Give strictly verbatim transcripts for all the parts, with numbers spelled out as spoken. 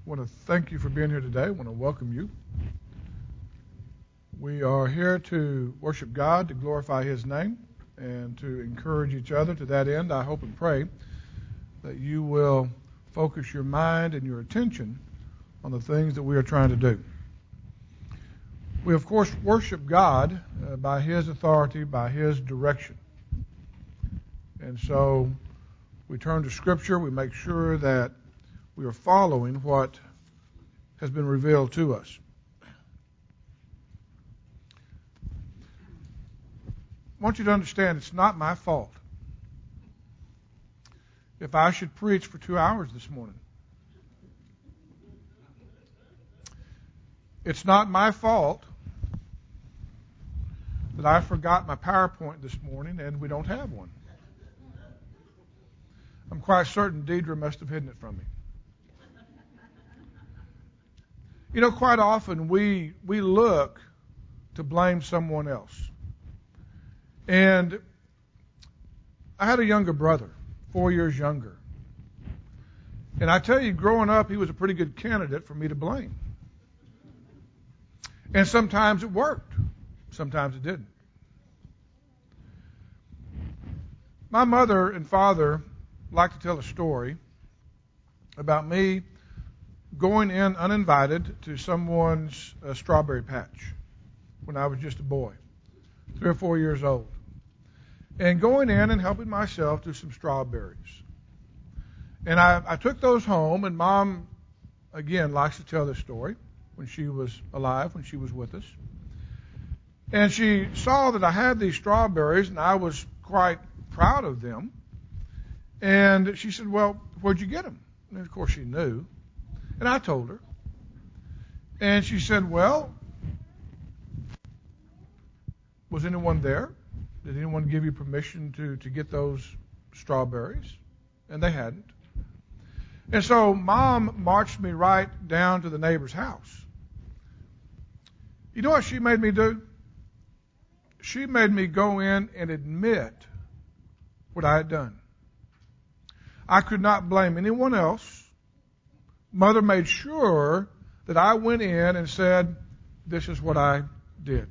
want to thank you for being here today. I want to welcome you. We are here to worship God, to glorify His name, and to encourage each other. To that end, I hope and pray that you will focus your mind and your attention on the things that we are trying to do. We, of course, worship God uh, by His authority, by His direction. And so we turn to Scripture. We make sure that we are following what has been revealed to us. I want you to understand it's not my fault if I should preach for two hours this morning. It's not my fault that I forgot my PowerPoint this morning and we don't have one. I'm quite certain Deidre must have hidden it from me. You know, quite often we we look to blame someone else. And I had a younger brother, four years younger. And I tell you, growing up, he was a pretty good candidate for me to blame. And sometimes it worked. Sometimes it didn't. My mother and father like to tell a story about me going in uninvited to someone's uh, strawberry patch when I was just a boy, three or four years old, and going in and helping myself to some strawberries. And I, I took those home, and Mom, again, likes to tell this story when she was alive, when she was with us. And she saw that I had these strawberries, and I was quite proud of them. And she said, well, where'd you get them? And of course she knew. And I told her. And she said, well, was anyone there? Did anyone give you permission to, to get those strawberries? And they hadn't. And so Mom marched me right down to the neighbor's house. You know what she made me do? She made me go in and admit what I had done. I could not blame anyone else. Mother made sure that I went in and said, this is what I did.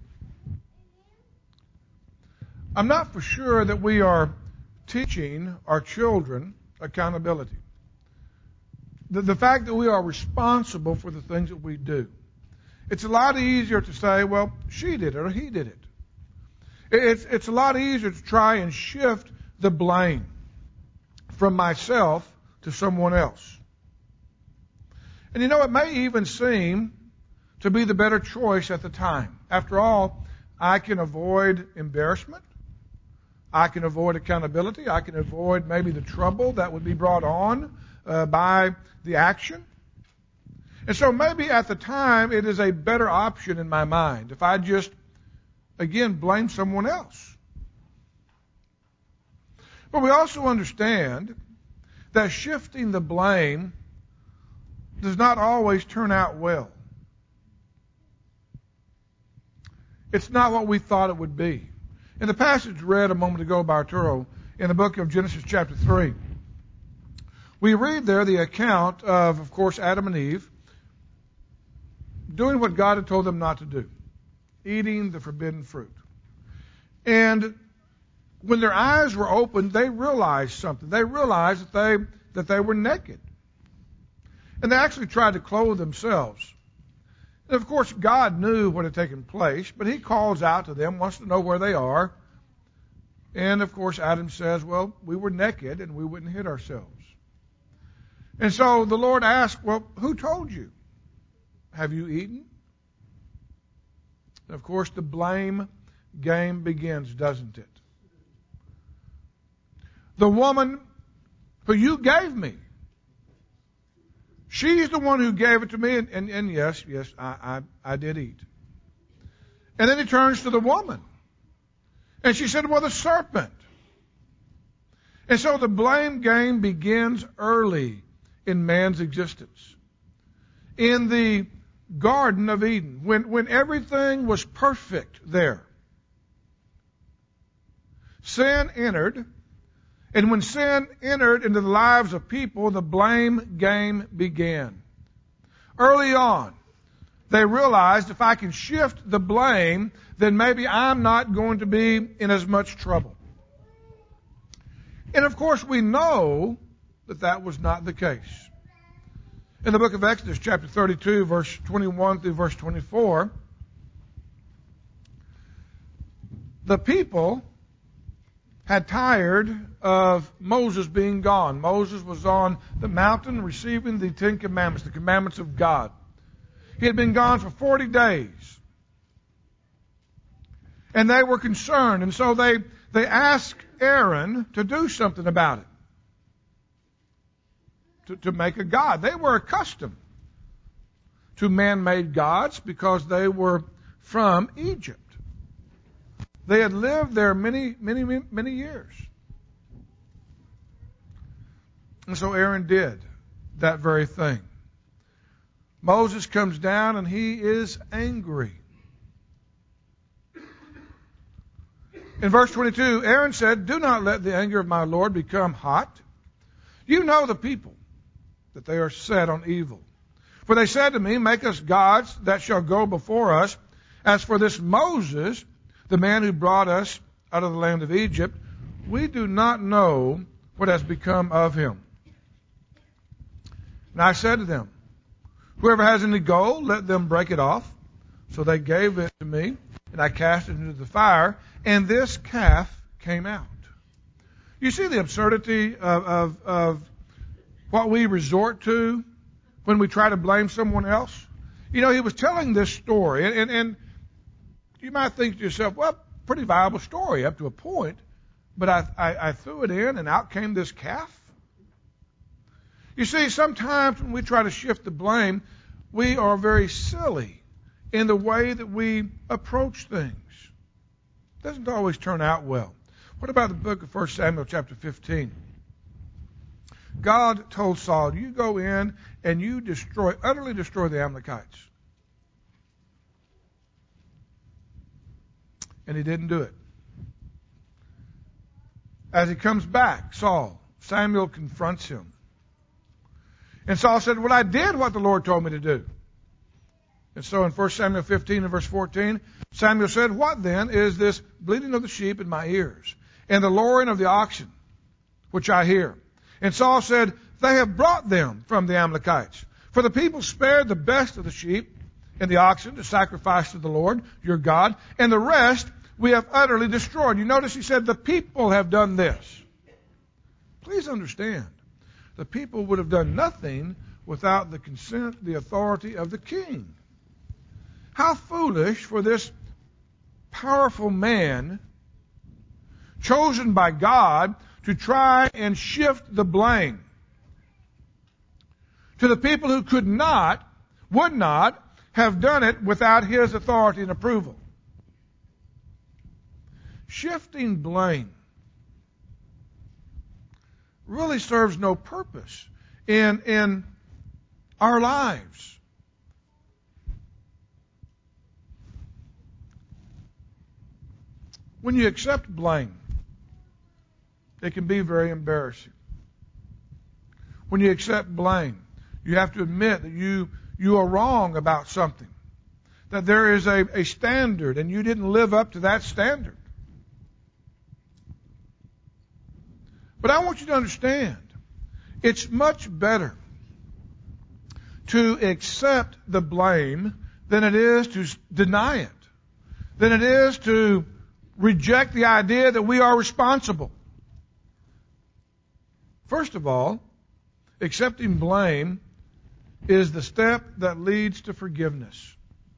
I'm not for sure that we are teaching our children accountability. The, the fact that we are responsible for the things that we do. It's a lot easier to say, well, she did it or he did it. It's, it's a lot easier to try and shift the blame from myself to someone else. And you know, it may even seem to be the better choice at the time. After all, I can avoid embarrassment. I can avoid accountability. I can avoid maybe the trouble that would be brought on uh, by the action. And so maybe at the time it is a better option in my mind if I just, again, blame someone else. But we also understand that shifting the blame does not always turn out well. It's not what we thought it would be. In the passage read a moment ago by Arturo in the book of Genesis chapter three, we read there the account of, of course, Adam and Eve doing what God had told them not to do, eating the forbidden fruit. And when their eyes were opened, they realized something. They realized that they that they were naked. And they actually tried to clothe themselves. And of course, God knew what had taken place, but He calls out to them, wants to know where they are. And of course, Adam says, well, we were naked and we wouldn't hid ourselves. And so the Lord asked, well, who told you? Have you eaten? And of course, the blame game begins, doesn't it? The woman who you gave me. She's the one who gave it to me, and, and, and yes, yes, I, I, I did eat. And then he turns to the woman. And she said, well, the serpent. And so the blame game begins early in man's existence. In the Garden of Eden, when, when everything was perfect there, sin entered. And when sin entered into the lives of people, the blame game began. Early on, they realized if I can shift the blame, then maybe I'm not going to be in as much trouble. And of course, we know that that was not the case. In the book of Exodus, chapter thirty-two, verse twenty-one through verse twenty-four, the people had tired of Moses being gone. Moses was on the mountain receiving the Ten Commandments, the commandments of God. He had been gone for forty days. And they were concerned, and so they, they asked Aaron to do something about it. To, to make a god. They were accustomed to man-made gods because they were from Egypt. They had lived there many, many, many years. And so Aaron did that very thing. Moses comes down and he is angry. In verse twenty-two, Aaron said, "Do not let the anger of my Lord become hot. You know the people, that they are set on evil. For they said to me, make us gods that shall go before us. As for this Moses, the man who brought us out of the land of Egypt, we do not know what has become of him." And I said to them, "Whoever has any gold, let them break it off." So they gave it to me, and I cast it into the fire, and this calf came out. You see the absurdity of, of, of what we resort to when we try to blame someone else? You know, he was telling this story, and, and, and you might think to yourself, well, pretty viable story up to a point, but I, I, I threw it in, and out came this calf. You see, sometimes when we try to shift the blame, we are very silly in the way that we approach things. It doesn't always turn out well. What about the book of First Samuel chapter fifteen? God told Saul, you go in and you destroy, utterly destroy the Amalekites. And he didn't do it. As he comes back, Saul, Samuel confronts him. And Saul said, well, I did what the Lord told me to do. And so in First Samuel fifteen and verse fourteen, Samuel said, what then is this bleating of the sheep in my ears, and the lowing of the oxen, which I hear? And Saul said, they have brought them from the Amalekites. For the people spared the best of the sheep and the oxen to sacrifice to the Lord, your God, and the rest we have utterly destroyed. You notice he said, the people have done this. Please understand, the people would have done nothing without the consent, the authority of the king. How foolish for this powerful man, chosen by God, to try and shift the blame to the people who could not, would not have done it without his authority and approval. Shifting blame really serves no purpose in, in our lives. When you accept blame, it can be very embarrassing. When you accept blame, you have to admit that you, you are wrong about something. That there is a, a standard and you didn't live up to that standard. But I want you to understand, it's much better to accept the blame than it is to deny it, than it is to reject the idea that we are responsible. First of all, accepting blame is the step that leads to forgiveness.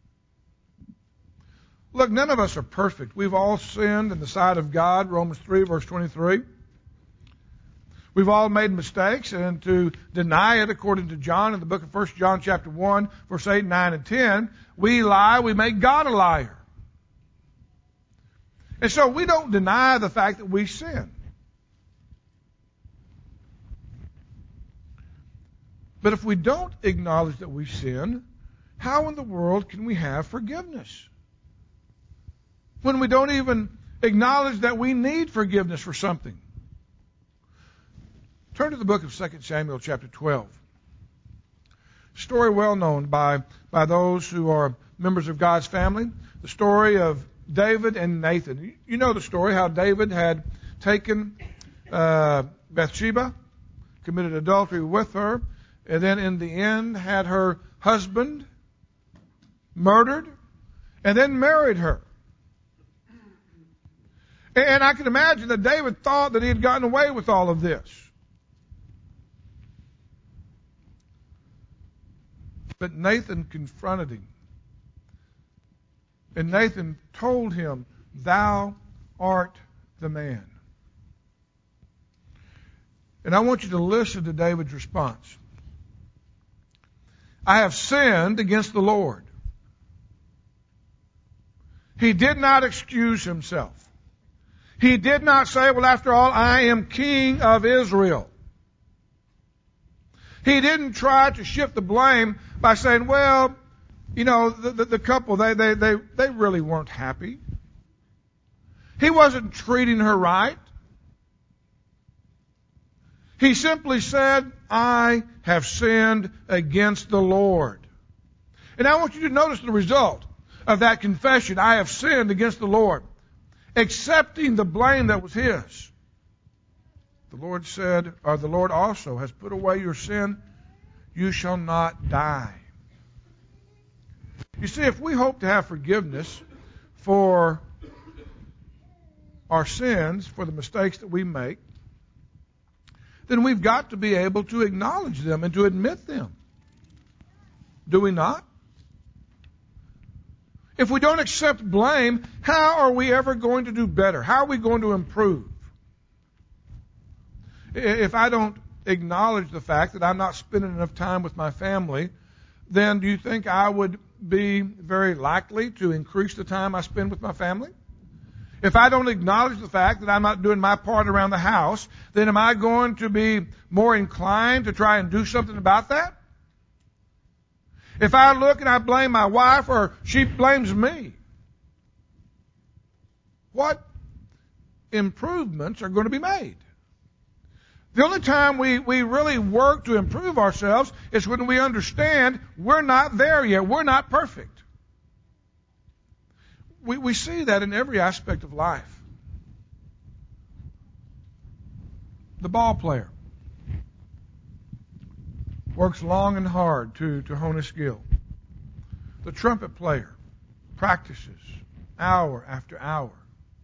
Look, none of us are perfect. We've all sinned in the sight of God, Romans three, verse twenty-three. We've all made mistakes, and to deny it, according to John in the book of First John chapter one, verse eight, nine, and ten, we lie, we make God a liar. And so we don't deny the fact that we sin. But if we don't acknowledge that we sin, how in the world can we have forgiveness? When we don't even acknowledge that we need forgiveness for something. Turn to the book of Second Samuel chapter twelve. story well known by, by those who are members of God's family. The story of David and Nathan. You know the story, how David had taken uh, Bathsheba, committed adultery with her, and then in the end had her husband murdered, and then married her. And I can imagine that David thought that he had gotten away with all of this. But Nathan confronted him. And Nathan told him, "Thou art the man." And I want you to listen to David's response. "I have sinned against the Lord." He did not excuse himself. He did not say, "Well, after all, I am king of Israel." He didn't try to shift the blame by saying, "Well, you know, the, the, the couple, they, they, they, they really weren't happy." He wasn't treating her right. He simply said, "I have sinned against the Lord." And I want you to notice the result of that confession. "I have sinned against the Lord." Accepting the blame that was his. The Lord said, or the Lord also has put away your sin. You shall not die. You see, if we hope to have forgiveness for our sins, for the mistakes that we make, then we've got to be able to acknowledge them and to admit them. Do we not? If we don't accept blame, how are we ever going to do better? How are we going to improve? If I don't acknowledge the fact that I'm not spending enough time with my family, then do you think I would be very likely to increase the time I spend with my family? If I don't acknowledge the fact that I'm not doing my part around the house, then am I going to be more inclined to try and do something about that? If I look and I blame my wife or she blames me, what improvements are going to be made? The only time we, we really work to improve ourselves is when we understand we're not there yet. We're not perfect. We, we see that in every aspect of life. The ball player works long and hard to, to hone his skill. The trumpet player practices hour after hour.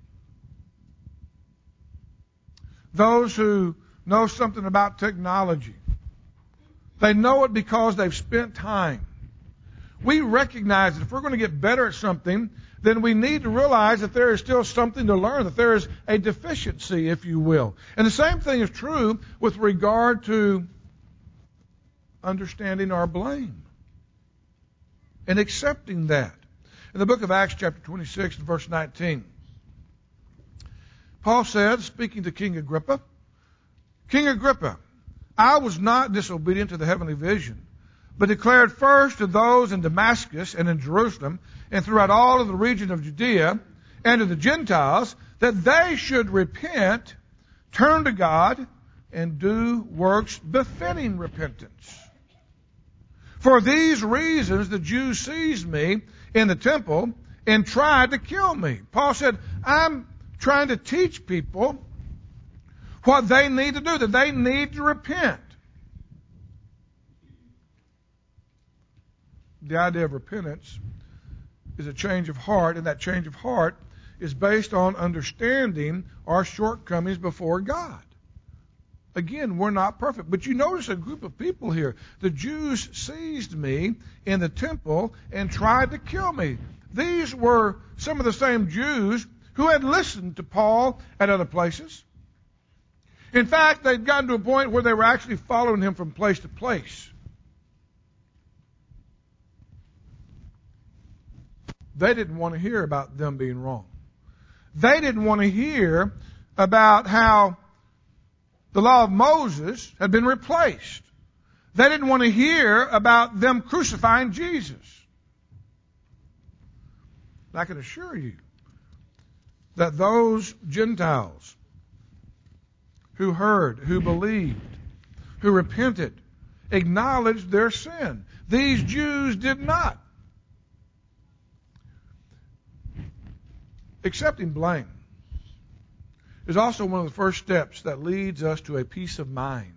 Those who know something about technology, they know it because they've spent time. We recognize that if we're going to get better at something, then we need to realize that there is still something to learn, that there is a deficiency, if you will. And the same thing is true with regard to understanding our blame and accepting that. In the book of Acts chapter twenty-six and verse nineteen, Paul said, speaking to King Agrippa, "King Agrippa, I was not disobedient to the heavenly vision, but declared first to those in Damascus and in Jerusalem and throughout all of the region of Judea and to the Gentiles that they should repent, turn to God, and do works befitting repentance. For these reasons the Jews seized me in the temple and tried to kill me." Paul said, I'm trying to teach people what they need to do, that they need to repent. The idea of repentance is a change of heart, and that change of heart is based on understanding our shortcomings before God. Again, we're not perfect. But you notice a group of people here. The Jews seized me in the temple and tried to kill me. These were some of the same Jews who had listened to Paul at other places. In fact, they'd gotten to a point where they were actually following him from place to place. They didn't want to hear about them being wrong. They didn't want to hear about how the law of Moses had been replaced. They didn't want to hear about them crucifying Jesus. I can assure you that those Gentiles who heard, who believed, who repented, acknowledged their sin. These Jews did not. Accepting blame is also one of the first steps that leads us to a peace of mind.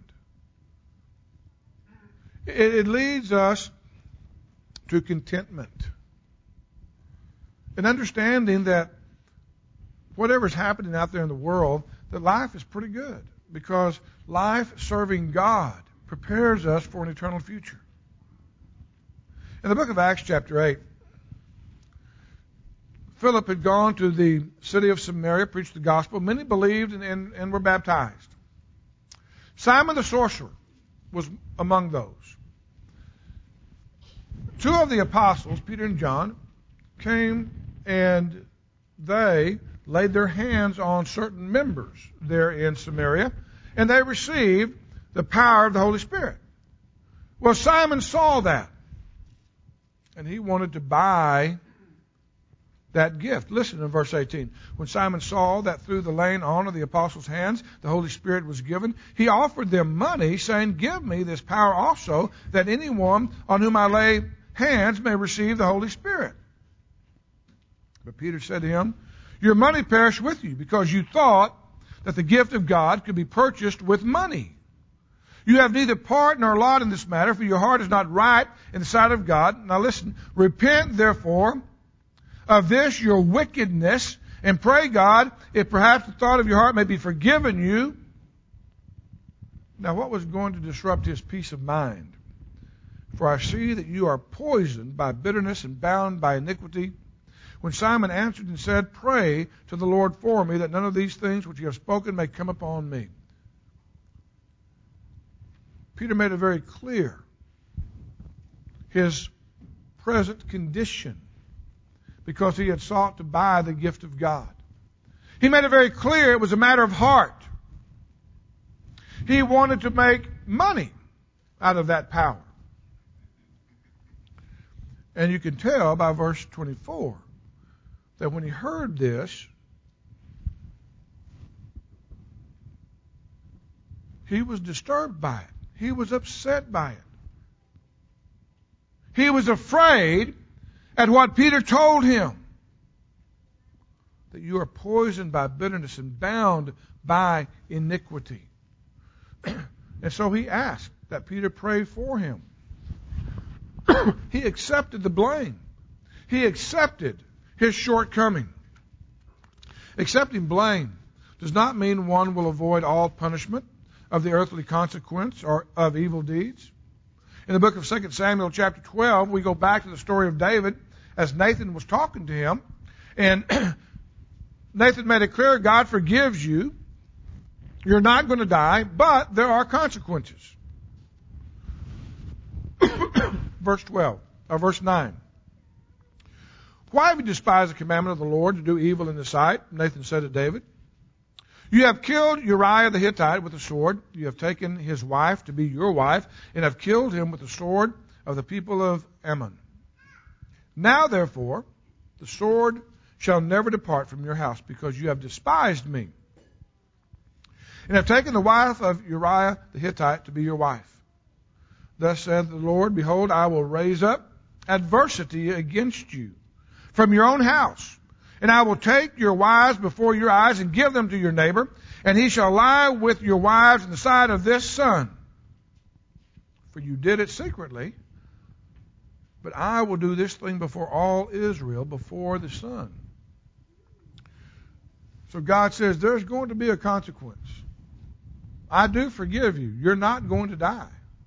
It, it leads us to contentment. And understanding that whatever's happening out there in the world, that life is pretty good. Because life serving God prepares us for an eternal future. In the book of Acts chapter eight, Philip had gone to the city of Samaria, preached the gospel. Many believed and, and, and were baptized. Simon the sorcerer was among those. Two of the apostles, Peter and John, came and they laid their hands on certain members there in Samaria, and they received the power of the Holy Spirit. Well, Simon saw that, and he wanted to buy that gift. Listen in verse eighteen. When Simon saw that through the laying on of the apostles' hands the Holy Spirit was given, he offered them money, saying, "Give me this power also, that anyone on whom I lay hands may receive the Holy Spirit." But Peter said to him, "Your money perish with you, because you thought that the gift of God could be purchased with money. You have neither part nor lot in this matter, for your heart is not right in the sight of God." Now listen, "Repent therefore of this your wickedness, and pray God, if perhaps the thought of your heart may be forgiven you." Now what was going to disrupt his peace of mind? "For I see that you are poisoned by bitterness and bound by iniquity." When Simon answered and said, "Pray to the Lord for me, that none of these things which you have spoken may come upon me." Peter made it very clear his present condition, because he had sought to buy the gift of God. He made it very clear it was a matter of heart. He wanted to make money out of that power. And you can tell by verse twenty-four that when he heard this, he was disturbed by it. He was upset by it. He was afraid at what Peter told him, that you are poisoned by bitterness and bound by iniquity. And so he asked that Peter pray for him. He accepted the blame. He accepted his shortcoming. Accepting blame does not mean one will avoid all punishment of the earthly consequence or of evil deeds. In the book of Second Samuel chapter twelve, we go back to the story of David as Nathan was talking to him. And Nathan made it clear, God forgives you. You're not going to die, but there are consequences. Verse twelve, or verse nine. "Why have you despised the commandment of the Lord to do evil in His sight?" Nathan said to David. "You have killed Uriah the Hittite with a sword. You have taken his wife to be your wife, and have killed him with the sword of the people of Ammon. Now, therefore, the sword shall never depart from your house, because you have despised me, and have taken the wife of Uriah the Hittite to be your wife. Thus saith the Lord, behold, I will raise up adversity against you from your own house, and I will take your wives before your eyes and give them to your neighbor, and he shall lie with your wives in the sight of this sun. For you did it secretly, but I will do this thing before all Israel, before the sun." So God says there's going to be a consequence. I do forgive you. You're not going to die.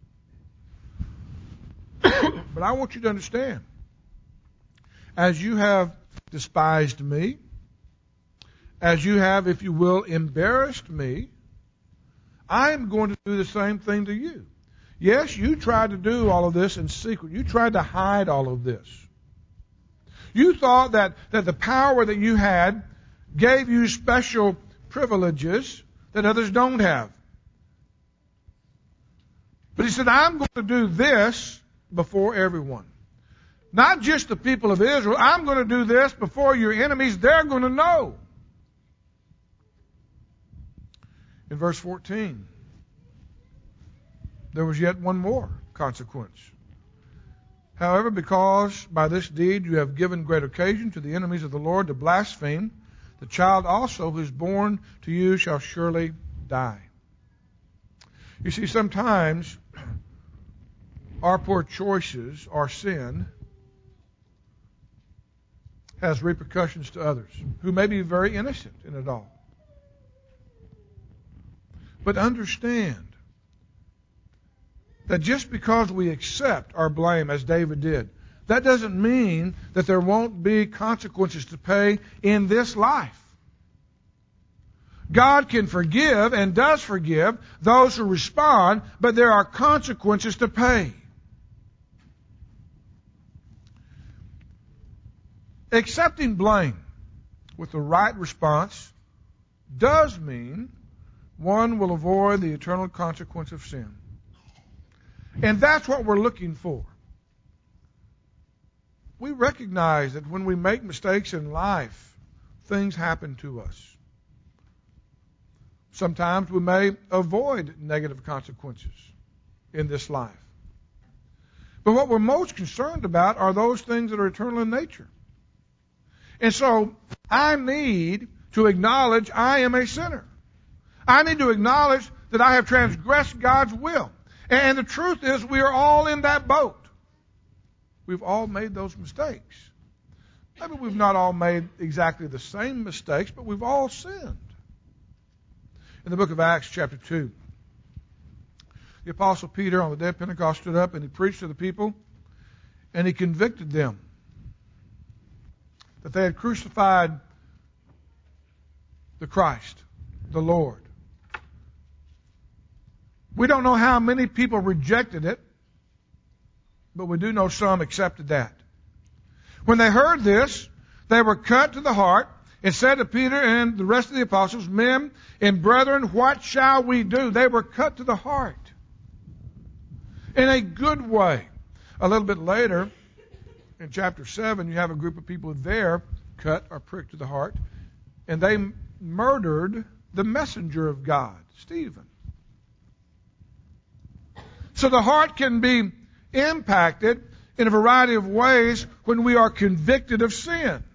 But I want you to understand, as you have despised me, as you have, if you will, embarrassed me, I am going to do the same thing to you. Yes, you tried to do all of this in secret. You tried to hide all of this. You thought that, that the power that you had gave you special privileges that others don't have. But he said, I'm going to do this before everyone. Not just the people of Israel. I'm going to do this before your enemies. They're going to know. In verse fourteen, there was yet one more consequence. However, because by this deed you have given great occasion to the enemies of the Lord to blaspheme, the child also who is born to you shall surely die. You see, sometimes our poor choices, our sin, has repercussions to others who may be very innocent in it all. But understand that just because we accept our blame, as David did, that doesn't mean that there won't be consequences to pay in this life. God can forgive and does forgive those who respond, but there are consequences to pay. Accepting blame with the right response does mean one will avoid the eternal consequence of sin. And that's what we're looking for. We recognize that when we make mistakes in life, things happen to us. Sometimes we may avoid negative consequences in this life. But what we're most concerned about are those things that are eternal in nature. And so I need to acknowledge I am a sinner. I need to acknowledge that I have transgressed God's will. And the truth is, we are all in that boat. We've all made those mistakes. Maybe we've not all made exactly the same mistakes, but we've all sinned. In the book of Acts, chapter two, the Apostle Peter on the day of Pentecost stood up and he preached to the people, and he convicted them that they had crucified the Christ, the Lord. We don't know how many people rejected it, but we do know some accepted that. When they heard this, they were cut to the heart and said to Peter and the rest of the apostles, "Men and brethren, what shall we do?" They were cut to the heart in a good way. A little bit later, in chapter seven, you have a group of people there cut or pricked to the heart, and they murdered the messenger of God, Stephen. So the heart can be impacted in a variety of ways when we are convicted of sin.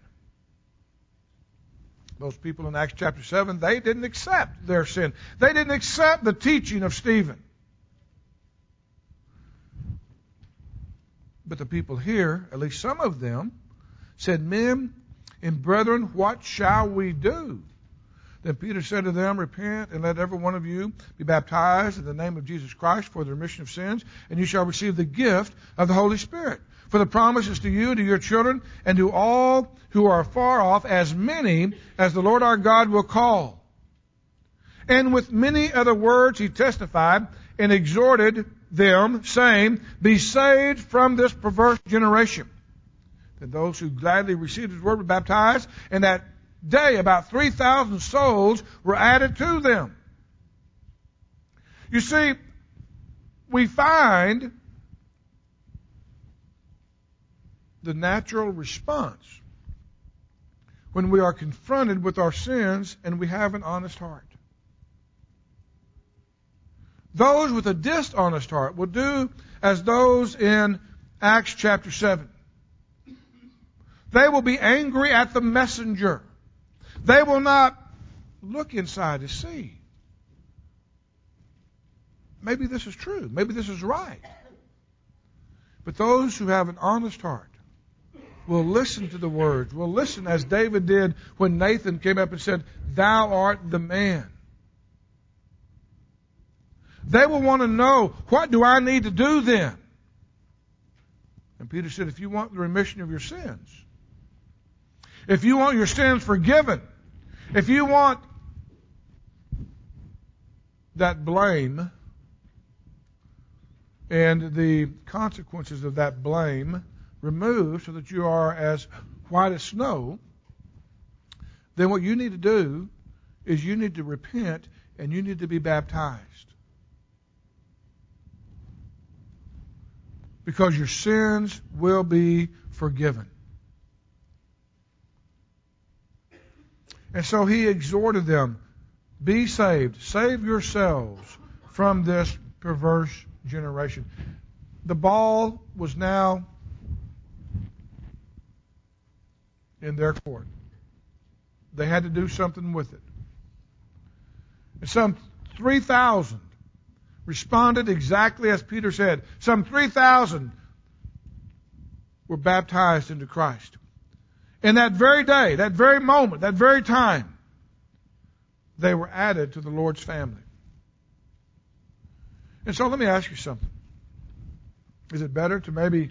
Those people in Acts chapter seven, they didn't accept their sin. They didn't accept the teaching of Stephen. But the people here, at least some of them, said, "Men and brethren, what shall we do?" Then Peter said to them, "Repent, and let every one of you be baptized in the name of Jesus Christ for the remission of sins, and you shall receive the gift of the Holy Spirit. For the promise is to you, to your children, and to all who are far off, as many as the Lord our God will call." And with many other words he testified and exhorted them, saying, "Be saved from this perverse generation." Then those who gladly received his word were baptized, and that day about three thousand souls were added to them. You see, we find the natural response when we are confronted with our sins and we have an honest heart. Those with a dishonest heart will do as those in Acts chapter seven. They will be angry at the messenger. They will not look inside to see. Maybe this is true. Maybe this is right. But those who have an honest heart will listen to the words, will listen as David did when Nathan came up and said, "Thou art the man." They will want to know, what do I need to do then? And Peter said, if you want the remission of your sins, if you want your sins forgiven, if you want that blame and the consequences of that blame removed so that you are as white as snow, then what you need to do is you need to repent and you need to be baptized. Because your sins will be forgiven. And so he exhorted them, be saved, save yourselves from this perverse generation. The ball was now in their court. They had to do something with it. And some three thousand responded exactly as Peter said. Some three thousand were baptized into Christ. In that very day, that very moment, that very time, they were added to the Lord's family. And so let me ask you something. Is it better to maybe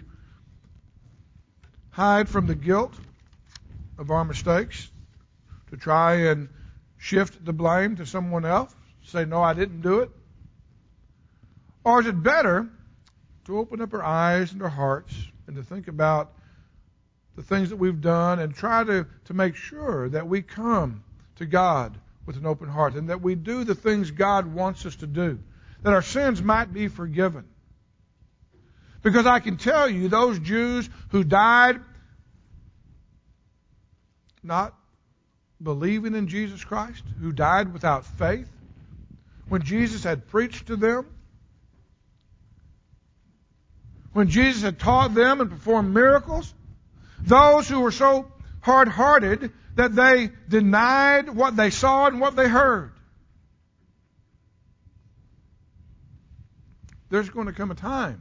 hide from the guilt of our mistakes, to try and shift the blame to someone else, say, no, I didn't do it? Or is it better to open up our eyes and our hearts and to think about the things that we've done and try to, to make sure that we come to God with an open heart and that we do the things God wants us to do, that our sins might be forgiven? Because I can tell you, those Jews who died not believing in Jesus Christ, who died without faith, when Jesus had preached to them, when Jesus had taught them and performed miracles, those who were so hard-hearted that they denied what they saw and what they heard. There's going to come a time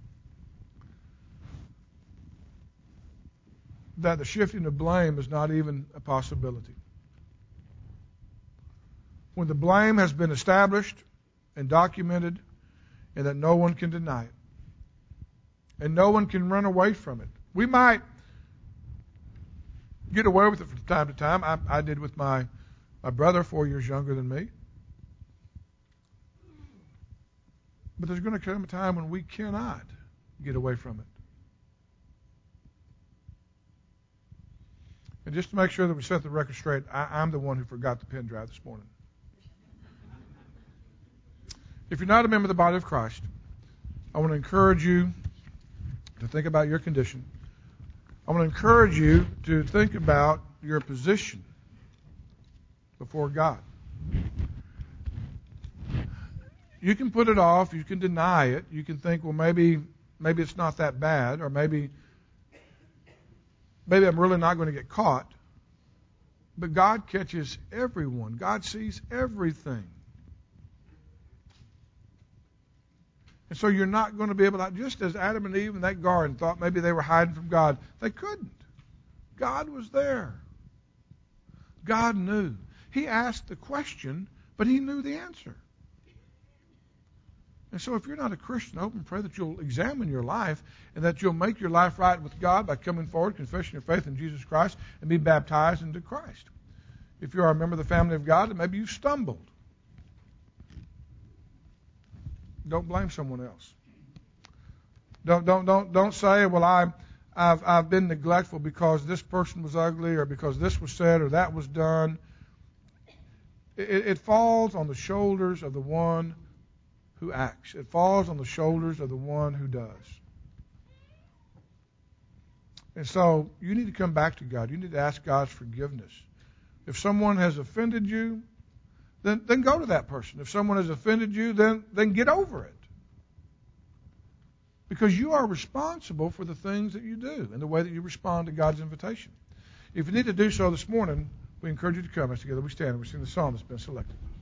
that the shifting of blame is not even a possibility. When the blame has been established and documented and that no one can deny it. And no one can run away from it. We might get away with it from time to time. I, I did with my, my brother, four years younger than me. But there's going to come a time when we cannot get away from it. And just to make sure that we set the record straight, I, I'm the one who forgot the pen drive this morning. If you're not a member of the body of Christ, I want to encourage you to think about your condition. I want to encourage you to think about your position before God. You can put it off, you can deny it, you can think, well, maybe maybe it's not that bad, or maybe maybe I'm really not going to get caught. But God catches everyone. God sees everything. And so you're not going to be able to, just as Adam and Eve in that garden thought maybe they were hiding from God, they couldn't. God was there. God knew. He asked the question, but he knew the answer. And so if you're not a Christian, I hope and pray that you'll examine your life and that you'll make your life right with God by coming forward, confessing your faith in Jesus Christ, and be baptized into Christ. If you are a member of the family of God, then maybe you've stumbled. Don't blame someone else. Don't don't don't don't say, well, I, I've I've been neglectful because this person was ugly, or because this was said, or that was done. It, it falls on the shoulders of the one who acts. It falls on the shoulders of the one who does. And so you need to come back to God. You need to ask God's forgiveness. If someone has offended you, Then, then go to that person. If someone has offended you, then, then get over it. Because you are responsible for the things that you do and the way that you respond to God's invitation. If you need to do so this morning, we encourage you to come as together we stand and we sing the song that's been selected.